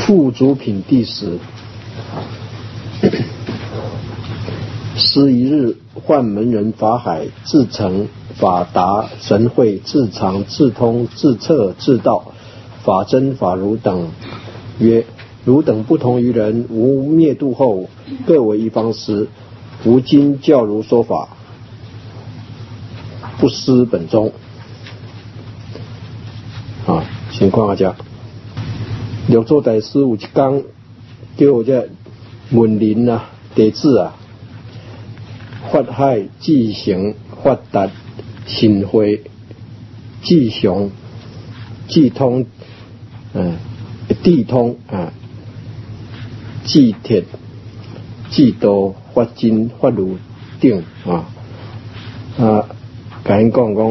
附主品第10。师一日，唤门人法海，自成法达神会，自常自通自测自道，法真法如等，曰：汝等不同于人，吾灭度后，各为一方师。吾今教汝说法，不失本宗。情况下，六祖大师有一天叫这文林弟子法海智行法达神会智雄智通地通智铁智道法真法如等甲因讲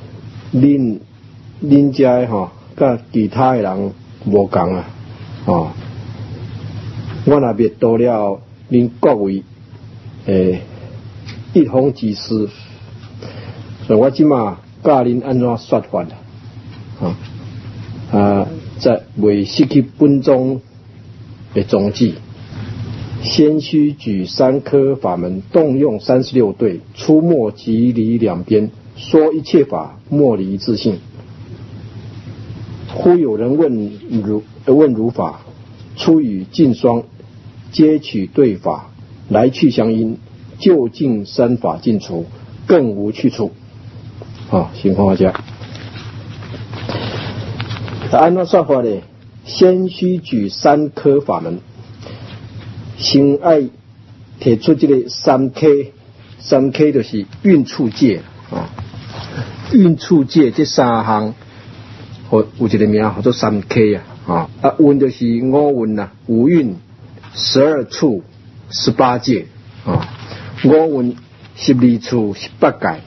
恁遮甲其他的人无共我若灭度了恁各位一方之师，所以我即马教恁安怎说法在未失去本宗的宗旨。先须举3科法门，动用36对，出没即离两边，说一切法，莫离自性。忽有人问如法，出语尽双，皆取对法，来去相因，究竟三法尽除，更无去处。情况下，按怎说法呢？先须举3科法门，先爱提出这个3科就是运处界运处界这3项。有一个名叫做3科运就是5运5运12处18界5运12处18界。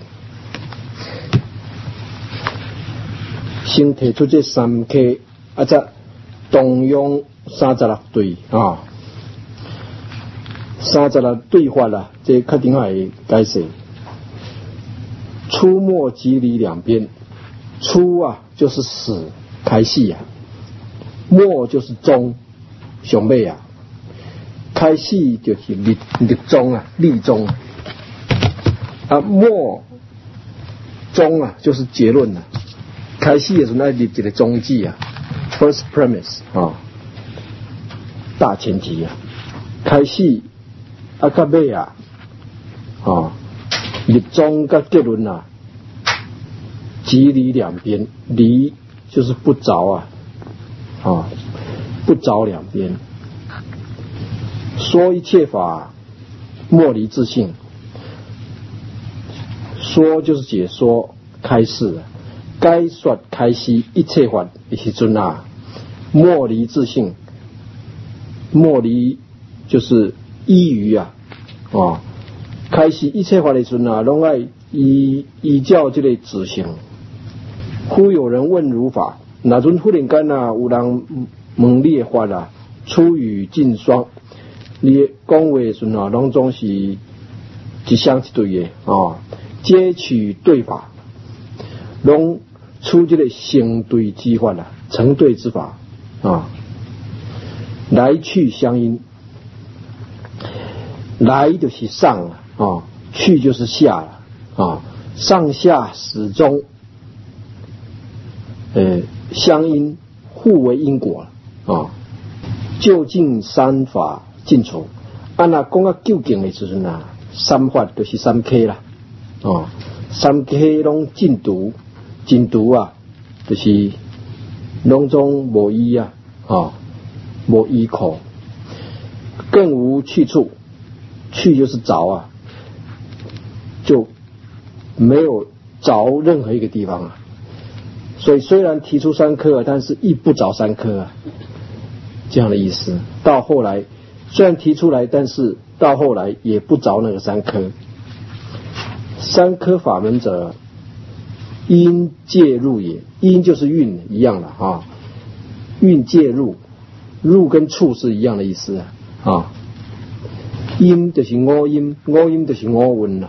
先提出这3科，再动用36对36对法这确定会解释。出没即离两边，出就是始开始末就是终上尾开始就是立终立终末终就是结论开始的时候要立一个宗旨first premise 大前提开始到尾立终跟结论即离两边，离就是不着不着两边。说一切法，莫离自性。说就是解说开示该说开示一切法的时阵莫离自性。莫离就是依于开示一切法的时阵拢爱依照这个执行。忽有人问如法，那阵忽然间有人问你的法出语尽双，你讲话的时阵拢总是一相一对的皆取对法，拢出这个成对之法成对之法来去相因。来就是上去就是下上下始终相因，互为因果究竟三法尽除。讲究竟的时阵三法就是3科3科拢尽除就是拢总无依无依靠，更无去处。去就是着就没有着任何一个地方所以虽然提出3科但是亦不着3科这样的意思。到后来虽然提出来，但是到后来也不着那个3科。3科法门者，因介入也。因就是运一样的运介入，入跟处是一样的意思因就是5因，就是5运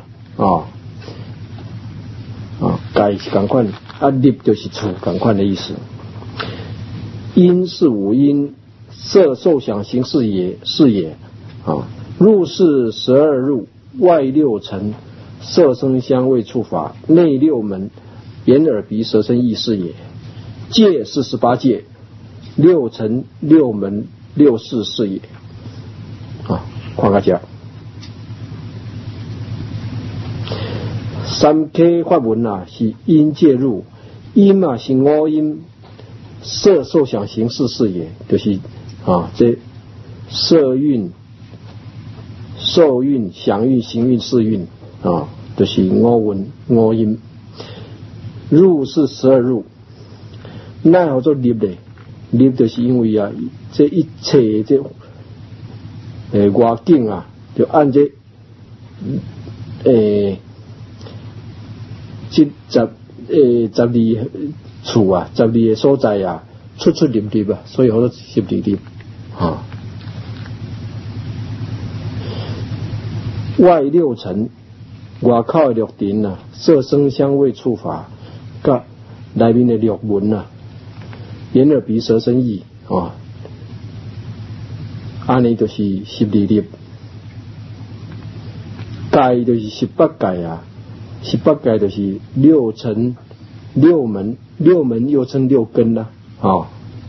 改是同款立就是处同款的意思。因是5因色受想行识也是也啊。入是12入，外6尘，色声香味触法，内6门，眼耳鼻舌身意是也。界是18界，6尘6门6事是也啊。看个这三 K 法文啊，是因介入，因啊是五因，色受想行识是也，就是啊这色蕴、受蕴、想蕴、行蕴、识蕴啊，就是五因。入是12入，那好做入嘞，入就是因为啊，这一切这外境啊，就按这这12处啊，12个所在啊，出入入啊，所以好多入啊。外6尘，外口的6尘啊，色声香味触法，甲内面的6门啊，眼耳鼻舌身意啊，安尼就是12入。界就是18界啊，18界就是6尘6门，6门又称6根啦啊。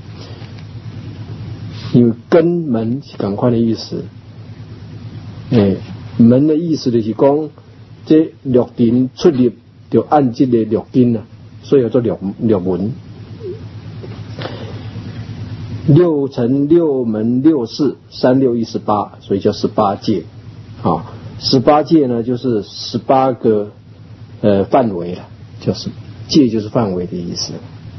因为根门是同款的意思，门的意思就是讲这6根出入就按这个6根啊，所以叫做6门。6尘6门6事3、6、18，所以叫18界啊。18界呢，就是18个范围了，就是界就是范围的意思。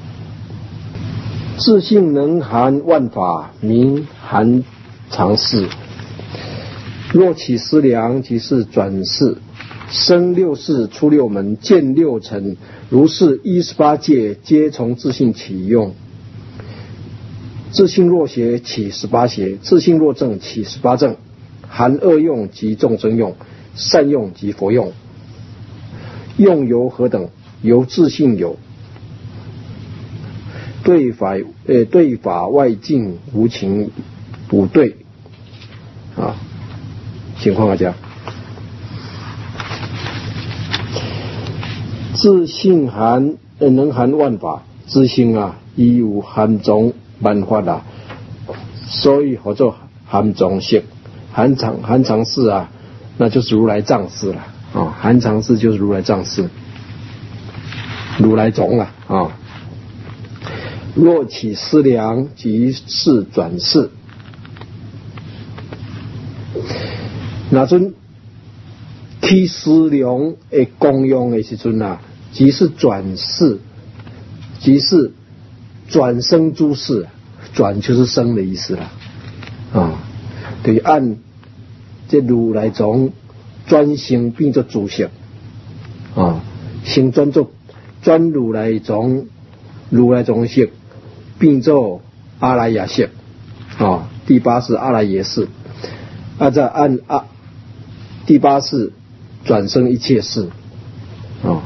自性能含万法，名含常识。若起思量，即是转世，生6事，出6门，见6尘，如是18界，皆从自性起用。自性若邪，起18邪；自性若正，起18正。含恶用及众生用，善用及佛用。用由何等？由自性有。对法外境无情无对啊。情况来讲，自性能含万法，自性啊，亦有含种万法啊，所以叫做含种性。含常识啊，那就是如来藏识了啊。含常识就是如来藏识，如来种了啊。若起思量，即是转世。那阵起思量的功用的时阵啊，即是转世，即是转生诸事。转就是生的意思了啊。对，按这如来种转生变作主色啊，先转作转如来种色变作阿赖耶识啊，第8是阿赖耶识啊，再按第8是转生一切事啊，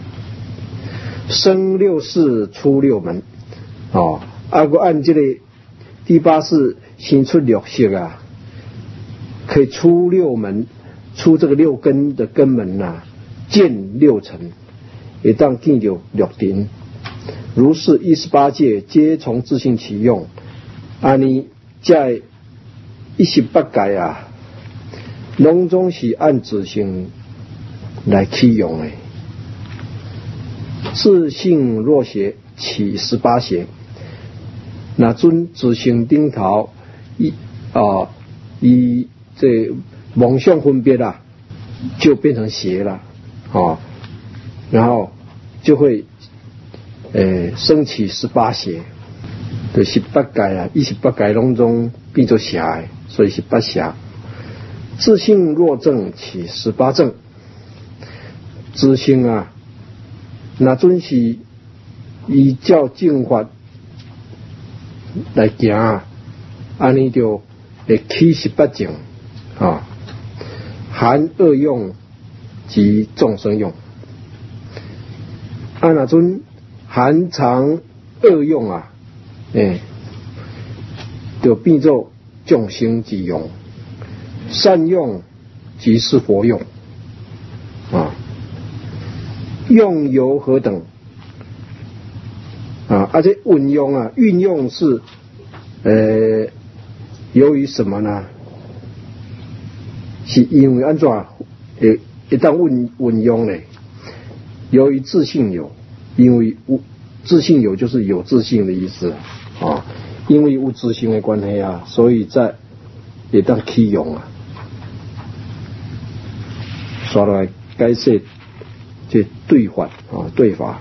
生6事，出6门啊，我按这个第8是先出6识啊。可以出6门，出这个6根的根门呐，见6尘，也当见到6尘。如是18界，皆从自性起用。安尼在18界啊，拢总是按自性来起用的。自性若邪，起18邪。那尊自性顶头这妄想分别啊，就变成邪了啊，然后就会升起18邪，对18界啊，18界当中变作邪，所以18邪。自性若正，起18正。自性啊，那准是依照正法来行啊，安尼就会起18正。啊，含恶用及众生用。那阵含常恶用啊， 就变作众生之用，善用即是佛用啊。用由何等啊？而且运用是由于什么呢？是因为安怎一旦运用呢？由于自性有，因为自性有就是有自性的意思啊。因为有自性的关系啊，所以在一旦起用啊，刷来解释这对法啊，对法。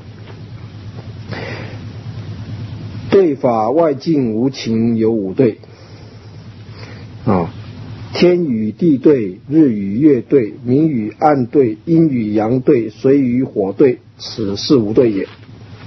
对法外境无情有五对啊，天与地对，日与月对，明与暗对，阴与阳对，水与火对，此是无对也。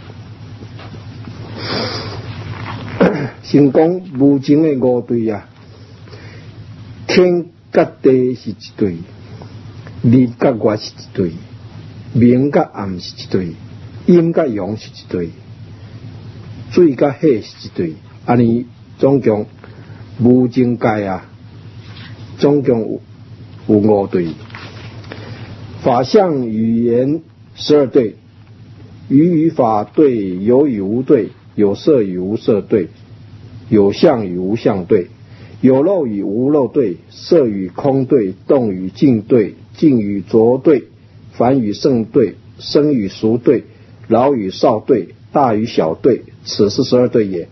先讲无情的五对啊，天甲地是一对，日甲月是一对，明甲暗是一对，阴甲阳是一对，水甲火是一对，安尼总共无情界啊，总共有五对。法相语言12对，语与法对，有与无对，有色与无色对，有相与无相对，有漏与无漏对，色与空对，动与静对，静与浊对，凡与圣对，生与熟对，老与少对，大与小对，此是12对也。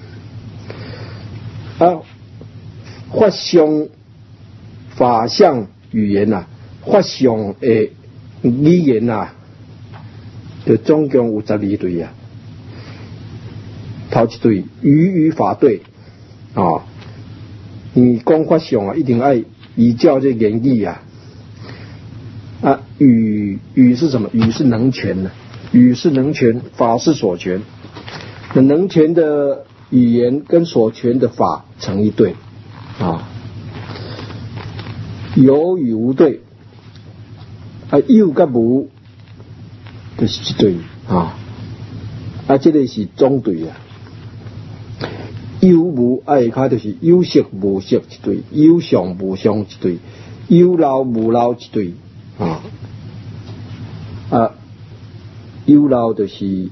法相法相语言啊，法相的语言啊，就总共有12对啊。头一对语与法对啊，你讲法相啊，一定要依照这言语啊。语是什么？语是能权的，语是能权，法是所权。那能权的语言跟所权的法成一对啊。有与无对有跟无就是一对啊。这个是总对啊。有无下骹就是有色无色一对，有相无相一对，有漏无漏一对有漏就是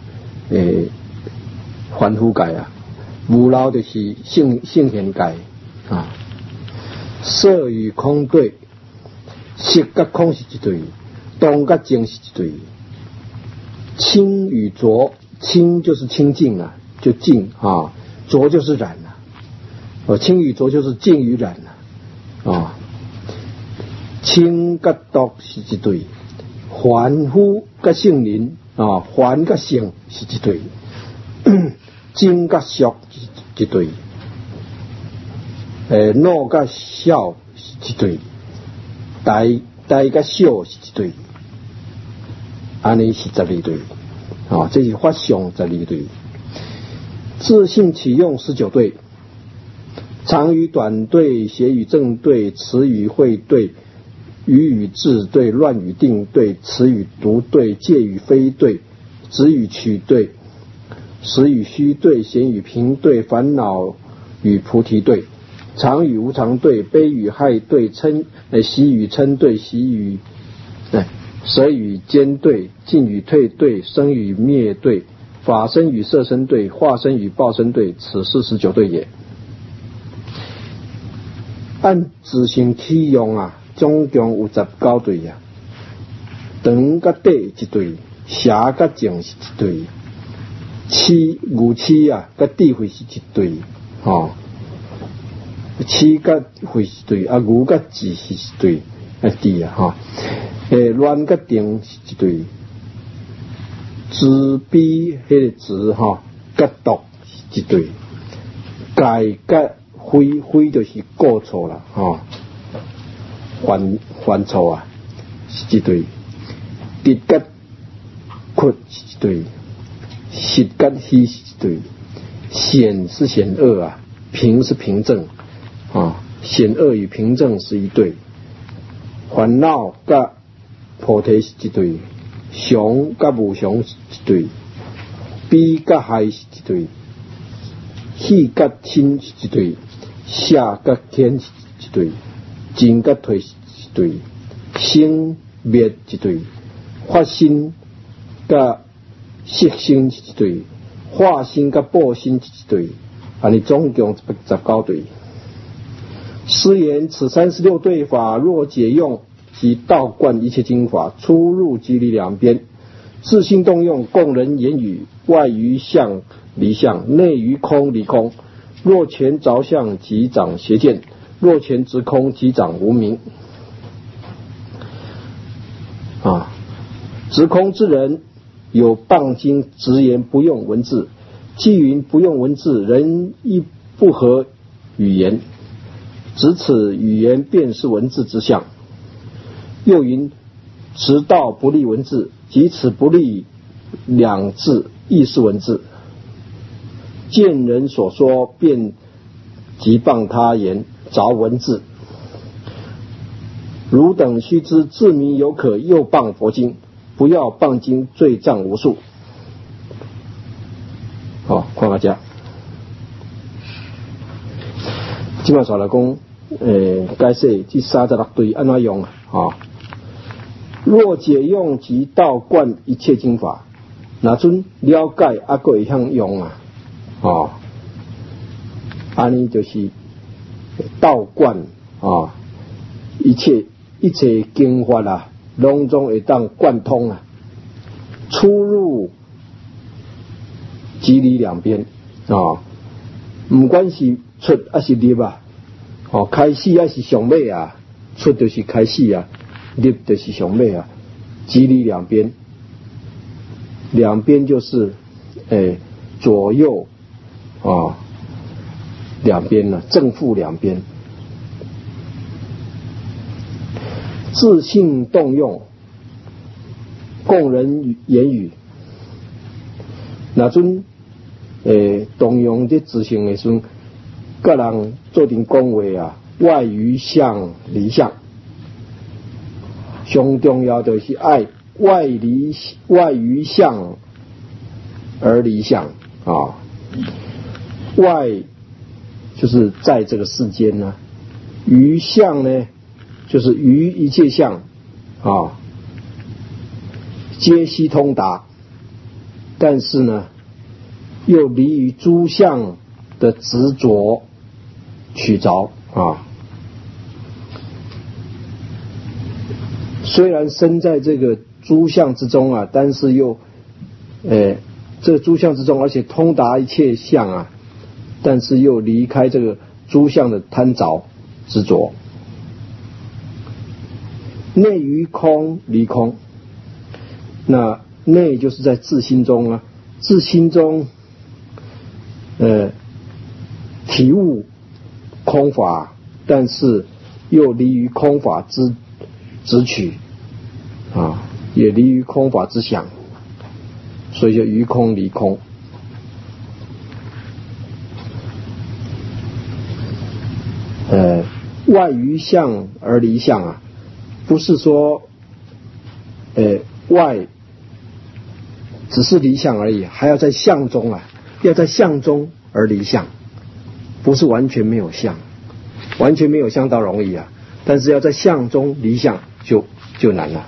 凡夫界啊，无漏就是圣贤界啊。色与空对，色甲空是一对，动甲静是一对，清与浊，清就是清净啊，就净啊，浊就是染啊，清与浊就是净与染啊。清甲毒是一对，凡夫甲圣人啊，凡甲圣是一对，精甲俗是一对，怒甲笑是一对，大甲小是一对，安尼是12对啊，这是法相12对。自性起用19对，长与短对，邪与正对，词与会对，语与智对，乱与定对，词与独对，戒与非对，止与取对，实与虚对，闲与平对，烦恼与菩提对，常与无常对，悲与害对，喜与嗔对，舍与坚对，进与退对，生与灭对，法身与色身对，化身与报身对，此是19对也。按自性起用啊，总共有19对啊。长甲短一对，邪甲净是一对，牛齿啊甲智慧是一对齿甲慧是一对，牛甲智是一对智啊乱甲定是一对，慈悲迄个慈甲毒是一对，戒甲非就是过错啦犯错啊是一对，直甲屈是一对，实甲虚是一对，险是险恶啊，平是平正险恶与平正是一对，烦恼甲菩提是一对，常甲无常是一对，悲甲害是一对， 气甲心一对，下甲天一对，进甲退一对，生灭一对，发心甲息心一对，化心甲报心一对，安尼总共119对。师言此36对法，若解用，即道贯一切经法，出入即离两边，自性动用，供人言语，外于相离相，内于空离空。若全着相，即长邪见；若全直空，即长无明。直空之人，有谤经直言不用文字，既云不用文字，人亦不合语言，指此语言便是文字之相。又云直道不立文字，即此不立两字亦是文字。见人所说，便即谤他言，着文字。汝等须知，自迷犹可，又谤佛经，不要谤经，罪障无数。好，看下这。即摆说来讲，解释这36对安怎用啊？若解用，即道贯一切经法。那阵了解还佫会晓用啊？安尼就是道贯一切经法啊，拢总会当贯通啊，出入即离两边不管是出还是入啊，开始还是上尾啊，出就是开始啊，入就是上尾啊，即离两边，两边就是左右两边呢，正负两边。自性动用，供人言语。那阵动用这自性的时阵，甲人做阵讲话啊，外于相离相。上重要就是爱外于相而离相外就是在这个世间呢，于相呢就是于一切相皆悉通达，但是呢又离于诸相的执着取着虽然身在这个诸相之中啊，但是又这个诸相之中，而且通达一切相但是又离开这个诸相的贪着执着。内于空离空，那内就是在自心中自心中体悟空法，但是又离于空法之执取也离于空法之想，所以就于空离空。外于相而离相不是说外只是离相而已，还要在相中要在相中而离相，不是完全没有相，完全没有相倒容易但是要在相中离相就难了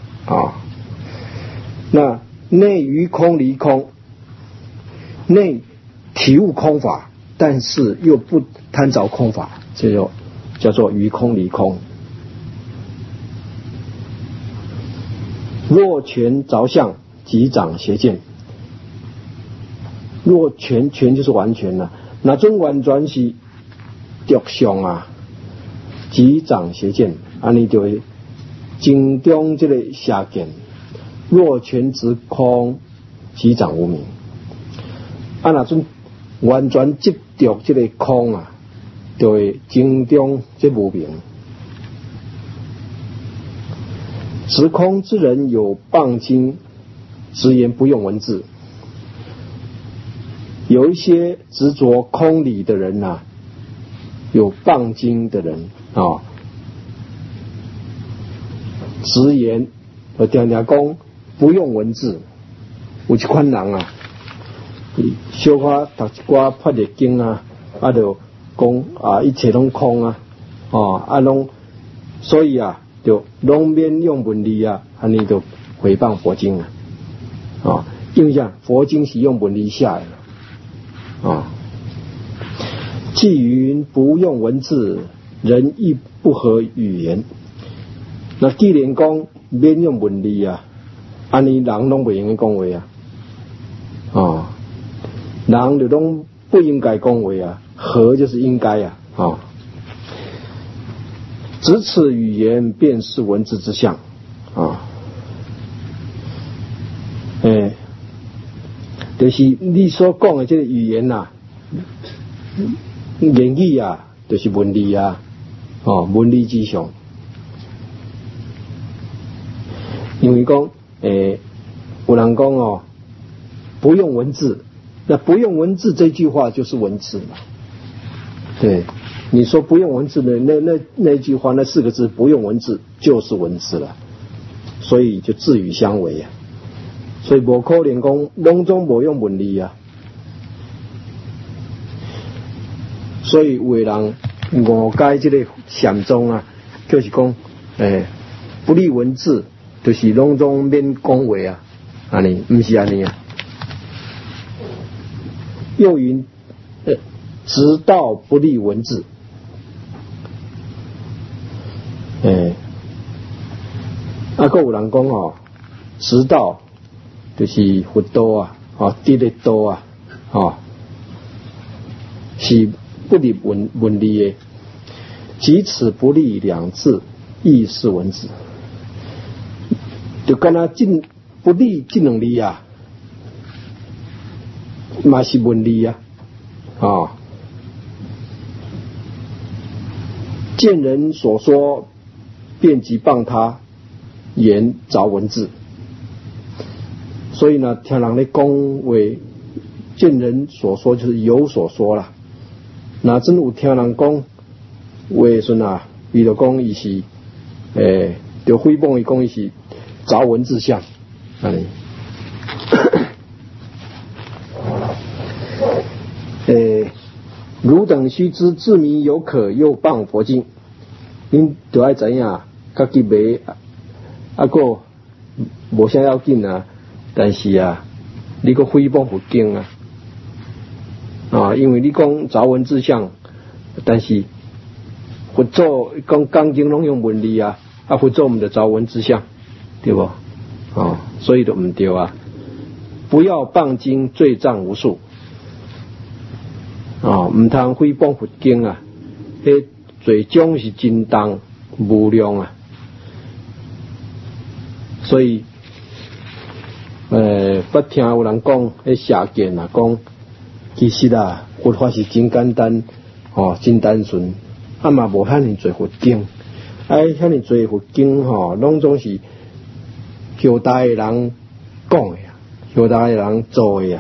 那内于空离空，内体悟空法，但是又不贪着空法，这就叫做于空离空。若全着相，即长邪见。若全就是完全了，那种完全是着相即长邪见，安尼就会精中这个邪见。若全直空，即长无明。那种完全执着这个空就会精中这无明。直空之人有谤经，直言不用文字。有一些执着空理的人有谤经的人直言常常讲不用文字。有一款人小可读一寡法律经啊就讲啊一切拢空啊，啊拢，所以啊就拢免用文理啊，安尼就诽谤佛经啊，因为这样佛经是用文理下来的啊。既云不用文字，人亦不合语言。那既然讲免用文理啊，安尼人拢不用讲话啊，人就拢不应该讲话啊，合就是应该啊，只此语言便是文字之相啊，就是你所讲的这个语言呐，言语啊，就是文理啊，文理之上。因为讲，有人讲不用文字，那不用文字这句话就是文字嘛。对，你说不用文字的那句话，那4个字不用文字就是文字了，所以就字语相违啊。所以无可能讲拢总无用文理啊。所以有的人误解这个禅宗啊，就是讲，不立文字，就是拢总免讲话啊，安尼不是安尼啊。又云，直道不立文字，还有人讲直道就是佛道啊，得的道啊，是不立文理的，即此不立2字，亦是文字。就跟他不立这2字啊，嘛是文理啊，见人所说，便即谤他言着文字。所以呢，听人咧讲话，见人所说就是有所说啦。那真有听人讲话时啊，伊就讲伊是，就诽谤伊讲伊是着文字相，汝等须知，自迷有可，又谤佛经。恁就要知影，家己袂个无啥要紧啊，但是啊，你个诽谤佛经啊，因为你讲着文字相，但是佛祖讲讲经拢用文理啊，佛祖唔就着文字相，对不？所以就唔对啊！不要谤经，罪障无数。唔通诽谤佛经啊，迄罪种是真重无量啊！所以，捌听有人讲，迄邪见啊，讲其实啊，佛法是真简单，真单纯，嘛无遐尼侪佛经，遐尼侪佛经拢总是后代的人讲的啊，后代的人做的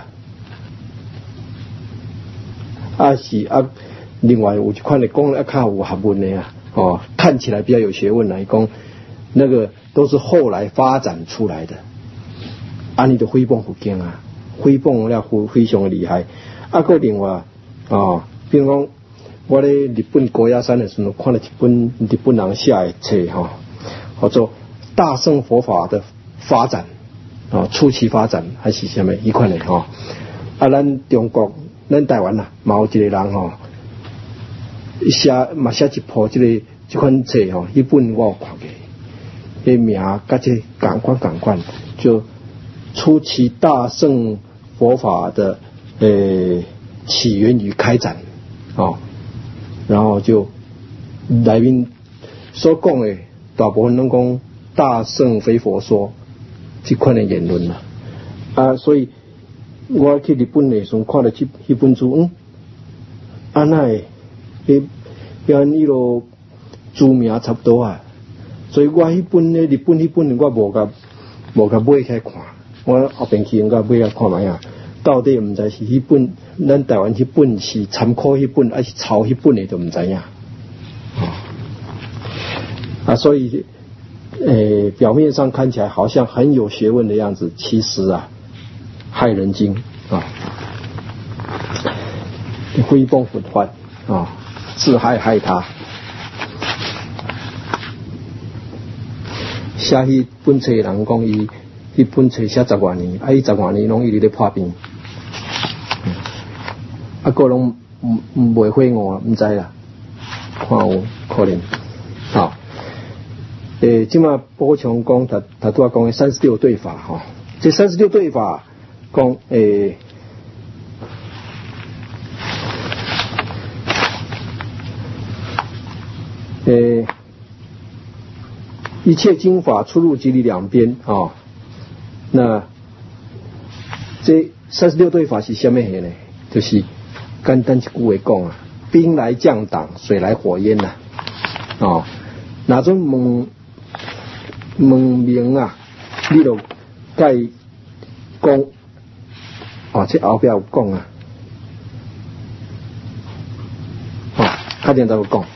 啊。另外有一款的讲较有学问的看起来比较有学问来讲，那个都是后来发展出来的。你就诽谤佛经啊，诽谤了非常的厉害。个另外比如讲，我咧日本高野山的时候看了一本日本人写的册叫做《大乘佛法的发展》初期发展还是什么一款的咱中国。咱台湾嘛有一个人写一部这款册迄本我有看过，迄名甲这同款，就初期大乘佛法的起源与开展然后就内面所讲的大部分拢讲大乘非佛说这款的言论所以。我去日本的时候看了迄本书，那跟伊落书名差不多啊，所以我日本迄本我无甲买起来看，我后边去应该买来看卖啊，到底唔知是迄本咱台湾迄本是参考迄本，还是抄迄本的都唔知影所以表面上看起来好像很有学问的样子，其实害人精诽谤佛法啊，自害他。写迄本册的人讲伊本册写10多年，伊10多年拢一直咧破病，个拢袂悔悟，唔知啦，看有可能。好，即马补充讲，他拄仔讲的36对法哈，这36对法讲一切经法出入即离两边啊。那这36对法是什么呢？就是简单一句话讲啊，兵来将挡，水来火焰呐。哪种问明啊，你就该讲这后边有讲啊，较点怎么讲？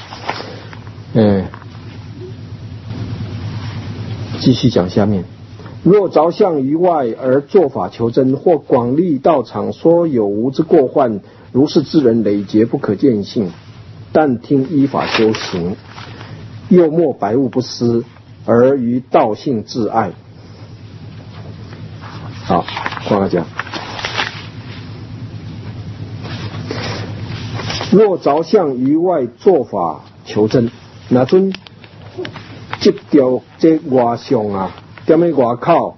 继续讲下面。若着相于外而作法求真，或广利道场，说有无之过患，如是之人累劫不可见性，但听依法修行，又莫百物不思，而于道性自爱。好，换个讲。若着相于外作法求真，那阵这条这外相啊，踮咧外口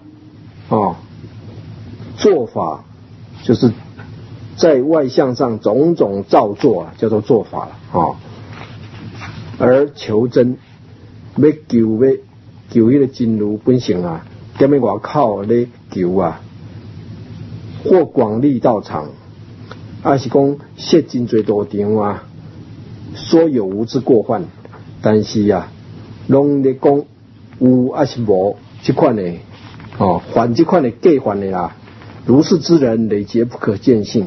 做法，就是在外相上种种造作啊，叫做做法了而求真，要求迄个真如本性啊，踮咧外口咧求啊，或广利道场，是讲设真侪道场啊，说有无之过患，但是啊，拢咧讲有还是无这款的犯这款的过犯的啦。如是之人累劫不可见性。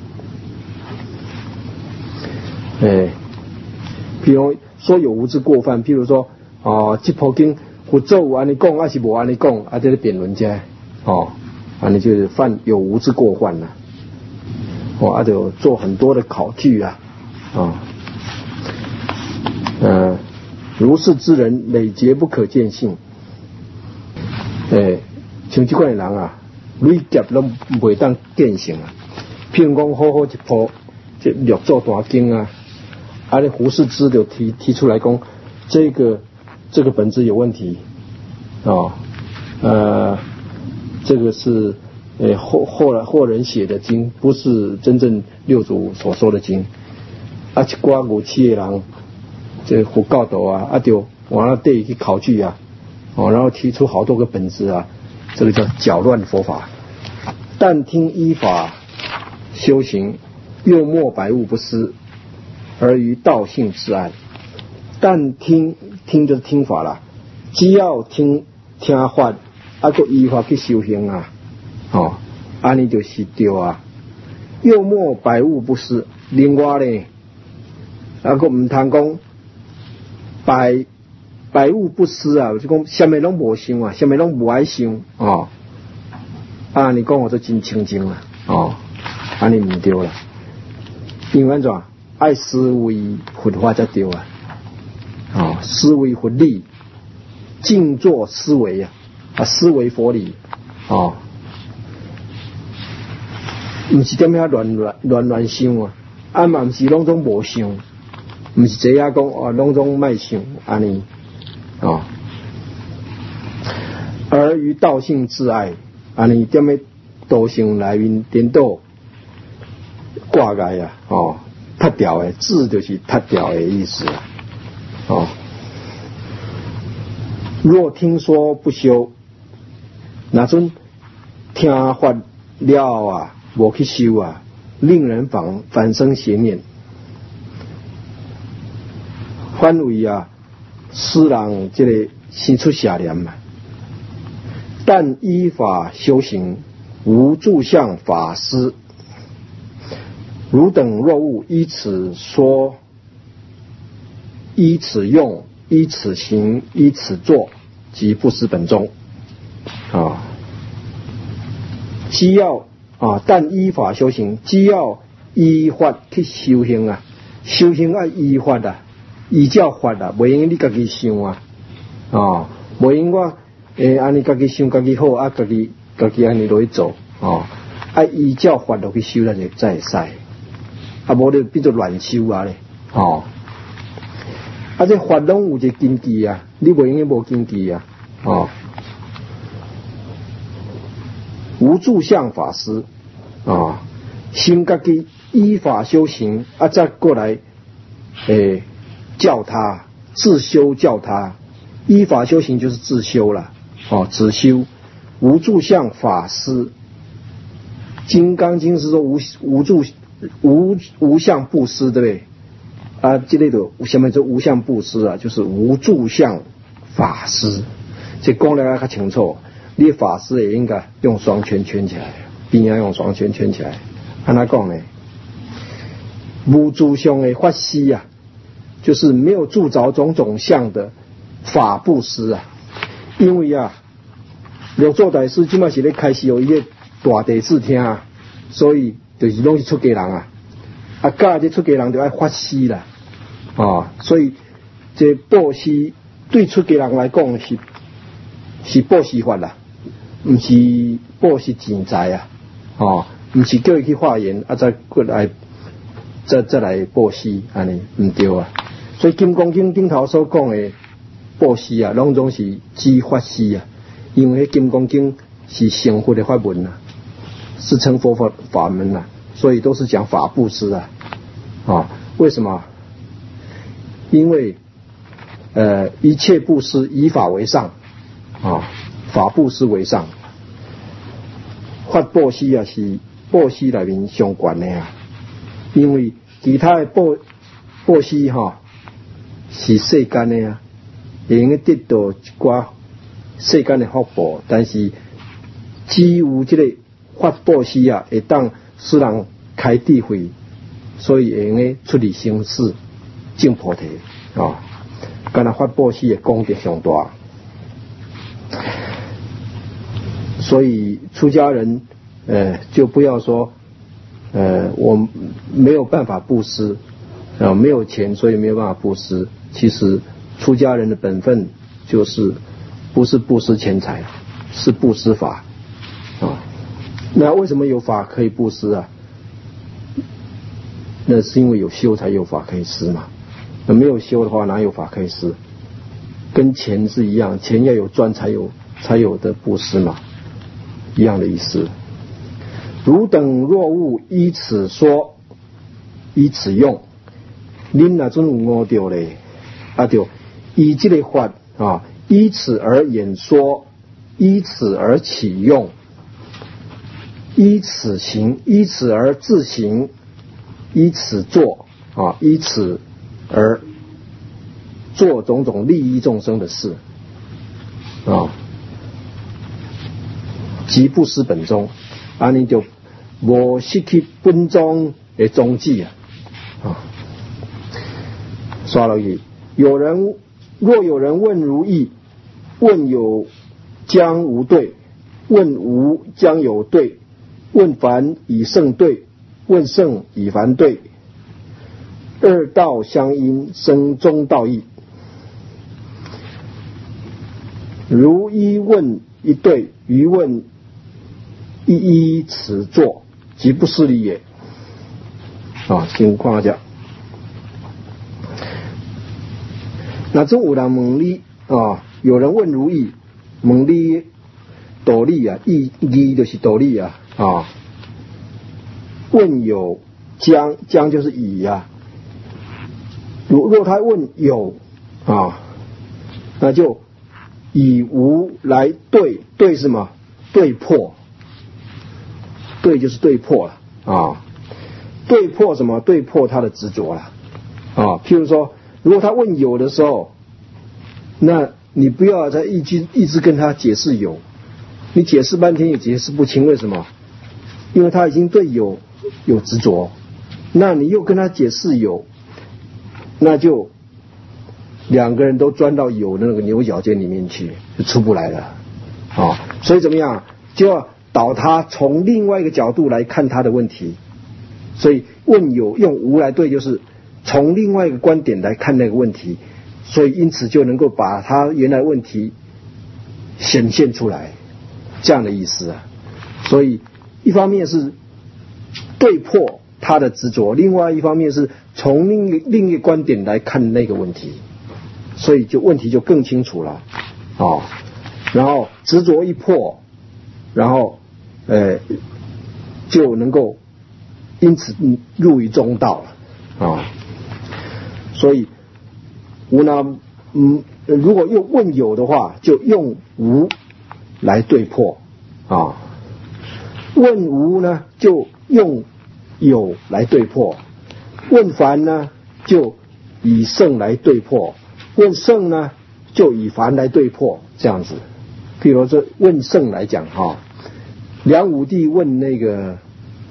譬如说有无之过犯，譬如说这部经佛祖有安尼讲还是无安尼讲，在咧辩论者安尼就是犯有无之过患啦。就做很多的考据啊如是之人累劫不可见性。像这款的人啊，累劫拢袂当见性啊。譬如讲好一部这六祖大经啊，咧胡适之就提出来讲，这个本质有问题这个是后人写的经，不是真正六祖所说的经。一寡无知的人，这佛教徒就往那地去考据啊，然后提出好多个本质啊，这个叫搅乱佛法。但听依法修行，又莫百物不思，而于道性自爱。但听就是听法啦，只要听法，个依法去修行啊，安尼就是对啊。又莫百物不思，另外呢，个唔通讲百物不思啊，就讲什么拢无想啊，什么拢无爱想你讲我就真清净啦安尼唔对啦。因为怎爱思维佛法才对啊思维佛理，静坐思维思维佛理唔是点样乱想嘛唔是拢总无想，唔是这样讲拢总卖想安尼而于道性自爱，安尼点样道性内面颠倒挂碍脱掉的字就是脱掉的意思若听说不修，那阵听法了无去修令人反生邪念，反为使人这个生出邪念嘛。但依法修行，无住相法师，汝等若悟，依此说，依此用，依此行，依此做，即不失本宗既要但依法修行，既要依法去修行啊，修行要依法啊，依照法啊，袂用你家己想啊，袂用我安尼家己想家己好啊，家己安尼落去做啊，依照法落去修，咱就才会使，啊，无就变做乱修啊咧，啊，这法拢有一个根基啊，你袂用无根基啊，无住相法师先家己依法修行啊，再过来教他自修，教他依法修行就是自修了自修。无住相法师，金刚经是说无相布施，对不对啊？这类的下面说无相布施啊，就是无住相法师，这讲来较清楚。你法师也应该用双圈圈起来，边要用双圈圈起来。按他讲呢，无住相的法师啊，就是没有住着种种相的法布施啊。因为啊，六祖大师即摆是咧开始有一个大弟子听啊，所以就是拢是出家人啊，教这出家人就爱法师啦所以这布施对出家人来讲是布施法啦。唔是布施钱财啊，唔是叫伊去化缘啊，再过来再来布施，安尼唔对啊。所以《金刚经》顶头所讲的布施啊，拢总是指法施啊，因为《金刚经》是成佛的法门啊，是成佛法门啊，所以都是讲法布施啊。为什么？因为一切布施以法为上法布施为上，法布施也是布施里面相关的啊。因为其他的布施是世间的啊，会用得到一寡世间的福报，但是只有这个法布施啊，会当使人开智慧，所以会用出离生死证菩提干那法布施的功德上大。所以出家人就不要说我没有办法布施没有钱所以没有办法布施。其实出家人的本分就是不是布施钱财，是布施法那为什么有法可以布施啊？那是因为有修才有法可以施嘛。那没有修的话哪有法可以施？跟钱是一样，钱要有赚才有的布施嘛，一样的意思。汝等若悟依此说，依此用，恁哪准有悟到咧？就依这个法依此而演说，依此而起用，依此行，依此而自行，依此做依此而做种种利益众生的事即不失本宗，安尼就无失去本宗的宗旨刷落去。若有人问如意，问有将无对，问无将有对，问凡以圣对，问圣以凡对，二道相因，生中道义。如一问一对，余问一依此作，即不失礼也先看下。那这有人问你有人问如意，问你道理义就是道理问有将就是以如果他问有那就以无来对是吗？对破，对就是对破了对破什么？对破他的执着了譬如说，如果他问有的时候，那你不要再一直跟他解释有，你解释半天也解释不清，为什么？因为他已经对有执着，那你又跟他解释有，那就两个人都钻到有的那个牛角尖里面去，就出不来了所以怎么样，就要导他从另外一个角度来看他的问题， 所以问有用无来对，就是从另外一个观点来看那个问题，所以因此就能够把他原来问题显现出来，这样的意思啊。所以一方面是对破他的执着，另外一方面是从另一个观点来看那个问题，所以就问题就更清楚了啊。然后执着一破，然后就能够因此入于中道了啊。所以无呢，如果用问有的话，就用无来对破啊；问无呢，就用有来对破；问凡呢，就以圣来对破；问圣呢，就以凡来对破，这样子。譬如说问圣来讲哈，梁武帝问那个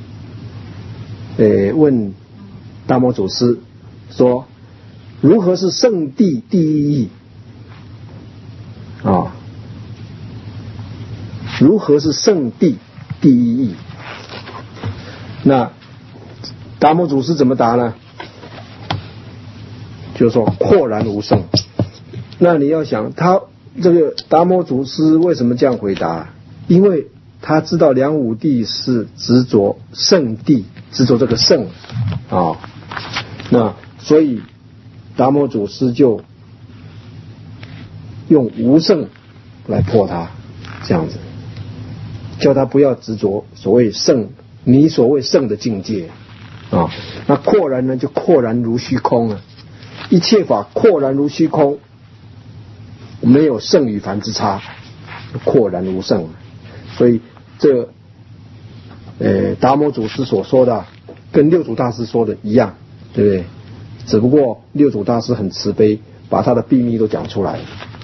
问达摩祖师说，如何是圣地第一义啊？如何是圣地第一义？那达摩祖师怎么答呢？就是说廓然无圣。那你要想他这个达摩祖师为什么这样回答？因为他知道梁武帝是执着圣地，执着这个圣啊，那所以达摩祖师就用无圣来破他，这样子叫他不要执着所谓圣，你所谓圣的境界啊。那廓然呢，就廓然如虚空啊，一切法廓然如虚空，没有圣与凡之差，廓然无圣。所以这达摩祖师所说的跟六祖大师说的一样，对不对？只不过六祖大师很慈悲，把他的秘密都讲出来，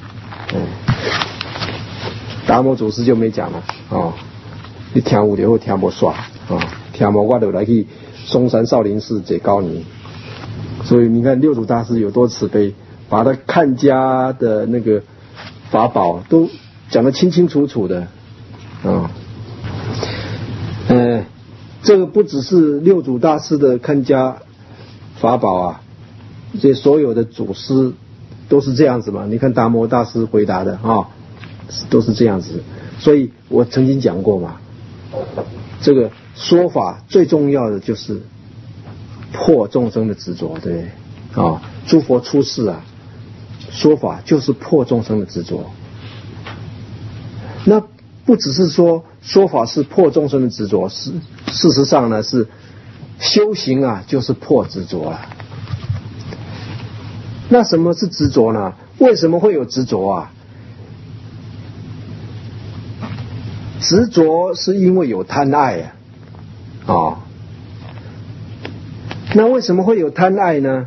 达摩祖师就没讲了哦。你听有就好，听不煞啊，听无我就来去嵩山少林寺解高尼。所以你看六祖大师有多慈悲，把他看家的那个法宝都讲得清清楚楚的啊。这个不只是六祖大师的看家法宝啊，这所有的祖师都是这样子嘛。你看达摩大师回答的啊，都是这样子。所以我曾经讲过嘛，这个说法最重要的就是破众生的执着，对不对啊？诸佛出世啊，说法就是破众生的执着。那不只是说法是破众生的执着，事实上呢是修行啊，就是破执着啊。那什么是执着呢？为什么会有执着啊？执着是因为有贪爱啊。那为什么会有贪爱呢？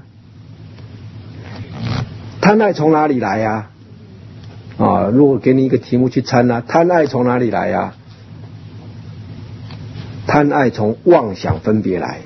贪爱从哪里来呀？如果给你一个题目去参啊，贪爱从哪里来呀？贪爱从妄想分别来。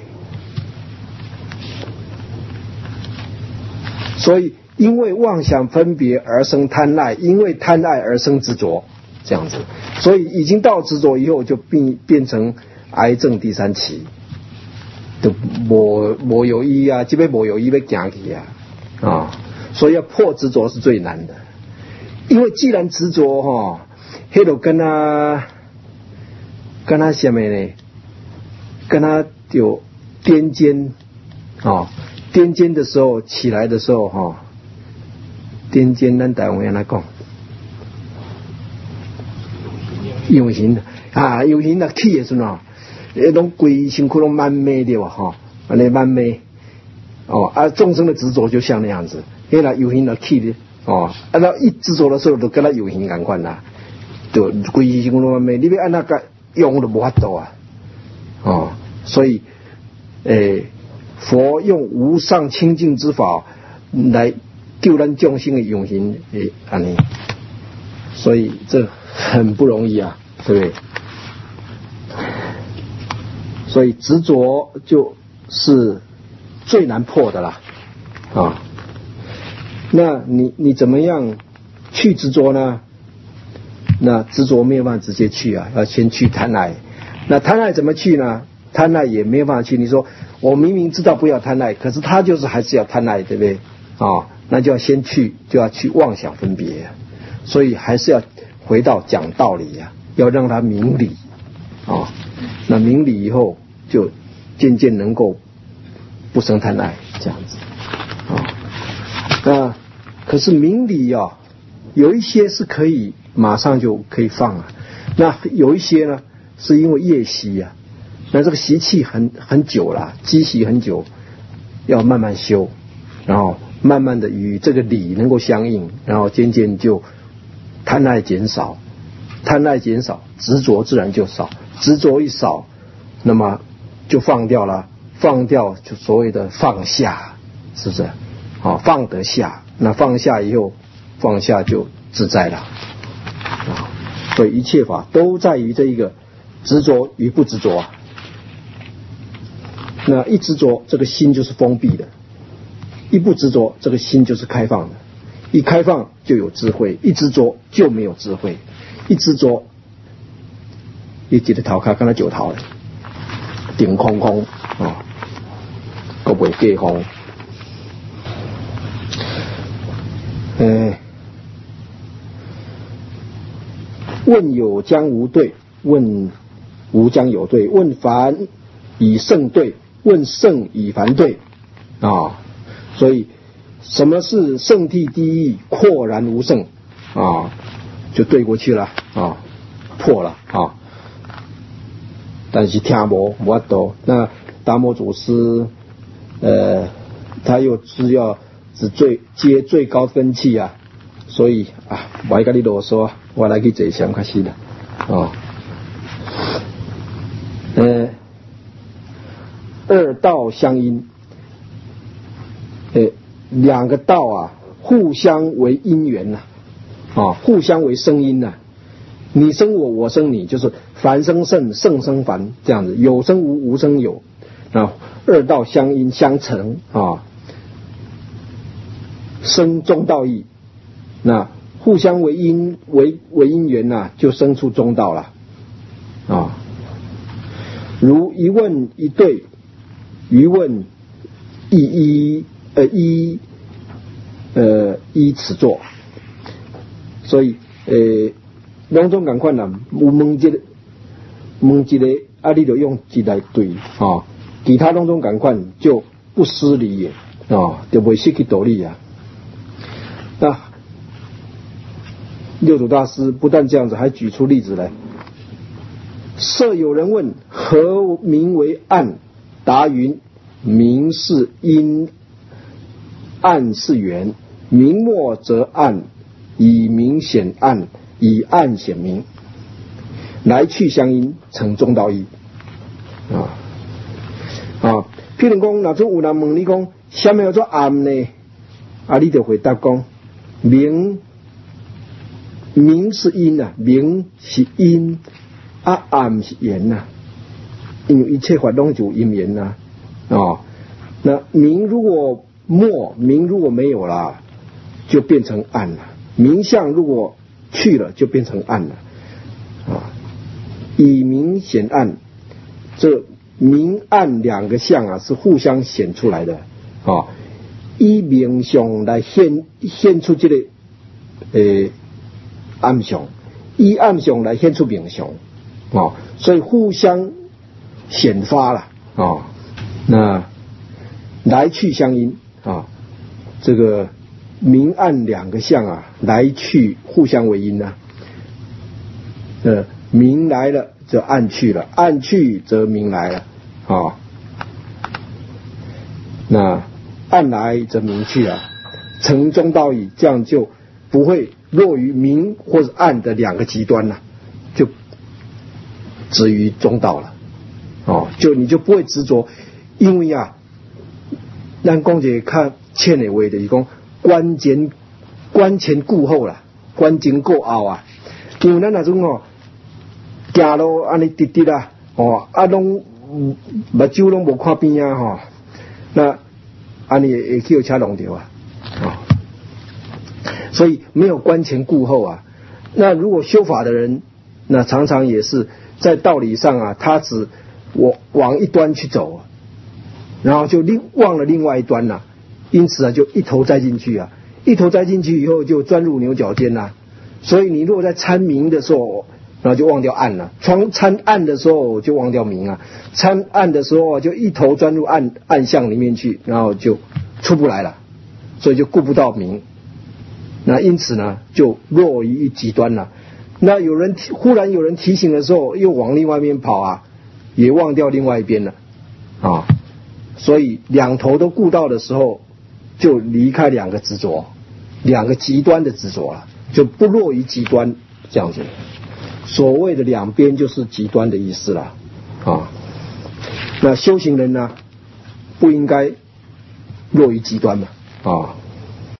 所以因为妄想分别而生贪爱，因为贪爱而生执着，这样子。所以已经到执着以后，就变成癌症第三期，就没有意义啊，这边没有意义要行去啊。所以要破执着是最难的。因为既然执着那就跟他什么呢？跟他有颠肩颠肩的时候，起来的时候颠肩咱台湾人来讲，有形啊，有形的起的时候拢规身躯拢满昧的安尼满昧众生的执着就像那样子，那个有形的起的按照一执着的时候，就跟他有形相关啦，就规身躯拢满昧，你要按那个用都无法度啊。所以佛用无上清净之法来救咱众生的用心安尼，所以这很不容易啊，对不对？所以执着就是最难破的啦啊。那你怎么样去执着呢？那执着没有办法直接去啊，要先去贪爱。那贪爱怎么去呢？ 贪爱也没办法去。你说我明明知道不要贪爱，可是他就是还是要贪爱，对不对？那就要去妄想分别，所以还是要回到讲道理呀，要让他明理那明理以后，就渐渐能够不生贪爱，这样子那可是明理有一些是可以马上就可以放那有一些呢是因为业习那这个习气很久了，积习很久，要慢慢修，然后慢慢的与这个理能够相应，然后渐渐就贪爱减少，执着自然就少，执着一少，那么就放掉了，放掉就所谓的放下，是不是放得下，那放下以后，放下就自在了所以一切法都在于这一个执着与不执着那一执着，这个心就是封闭的；一不执着，这个心就是开放的。一开放就有智慧，一执着就没有智慧。一执着，你一个头壳跟他九头的，顶空空都不会给空。问有将无对，问无将有对，问凡以圣对，问圣以凡对所以什么是圣谛第一廓然无圣就对过去了破了但是听无法度。那达摩祖师他又是要接最高分器所以我跟你啰嗦我来去坐想开始了二道相因两个道互相为因缘互相为生因你生我，我生你，就是凡生圣，圣生凡，这样子，有生无，无生有二道相因相成生中道义，那互相为因缘就生出中道了如一问一对，余问依此作，所以两种同款有问一个你就用一来对其他两种同款就不失礼就不会失去道理那六祖大师不但这样子，还举出例子来。设有人问何名为暗，答云：明是因，暗是缘。明末则暗，以明显暗，以暗显明，来去相因，成中道义譬如讲，若有人问你讲，什么叫做暗呢？你就回答讲，明是因明是因暗是缘因为一切法都有因缘那明如果没有了，就变成暗了；明相如果去了，就变成暗了以明显暗，这明暗两个相是互相显出来的以明相来显出这个暗相，以暗相来显出明相所以互相显发了那来去相因这个明暗两个相来去互相为因明来了则暗去了，暗去则明来了那暗来则明去了，成中道义，这样就不会落于明或者暗的两个极端了，就止于中道了就你就不会执着。因为咱讲一个较浅的话，就是讲观前顾后啦，观前顾后因为咱那种走路安尼直直拢目睭拢无看边那安尼会去车弄掉所以没有观前顾后那如果修法的人，那常常也是在道理上他只我往一端去走，然后就忘了另外一端了，因此啊就一头栽进去啊，一头栽进去以后就钻入牛角尖了。所以你如果在参明的时候，然后就忘掉暗了；参暗的时候就忘掉明啊。参暗的时候就一头钻入暗象里面去，然后就出不来了，所以就顾不到明。那因此呢，就落于一极端了。那忽然有人提醒的时候，又往另外一边跑啊，也忘掉另外一边了啊。所以两头都顾到的时候，就离开两个执着，两个极端的执着了，就不落于极端这样子。所谓的两边就是极端的意思了啊。那修行人呢，不应该落于极端嘛啊。